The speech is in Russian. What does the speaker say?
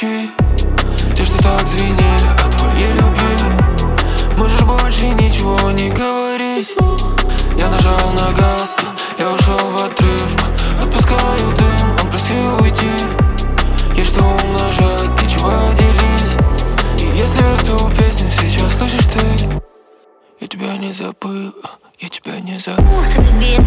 ключи, те, что так звенели о твоей любви. Можешь больше ничего не говорить. Я нажал на газ, я ушел в отрыв. Отпускаю дым, он просил уйти. Есть что умножать, нечего делить. И если эту песню сейчас слышишь ты, я тебя не забыл, я тебя не забыл. Ведь